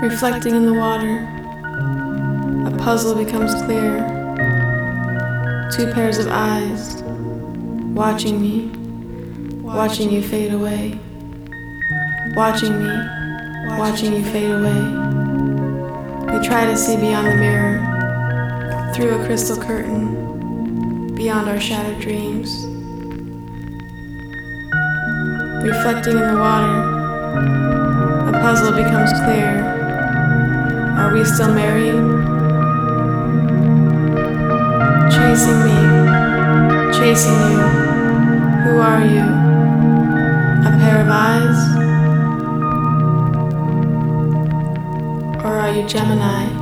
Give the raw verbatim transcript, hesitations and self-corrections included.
Reflecting in the water, a puzzle becomes clear. Two pairs of eyes, watching me, watching you fade away. Watching me, watching you fade away. We try to see beyond the mirror, through a crystal curtain, beyond our shattered dreams. Reflecting in the water, a puzzle becomes clear. Are we still married? Chasing me, chasing you. Who are you? A pair of eyes? Or are you Gemini?